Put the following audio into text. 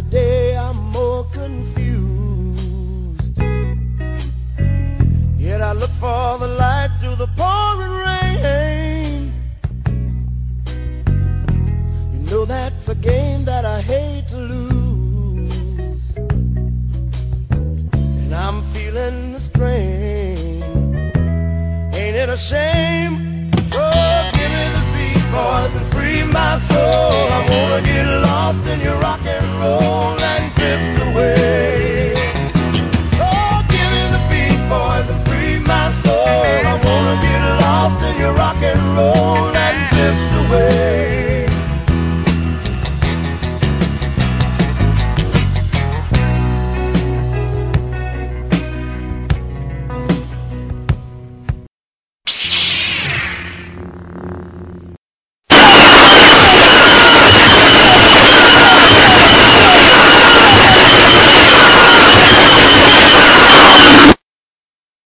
day I'm more confused. Yet I look for the light through the pouring rain. You know that's a game that I hate to lose, and I'm feeling the strain. Ain't it a shame? Oh, give me the beat, boys, and free my soul. I wanna get lost in your rock and roll and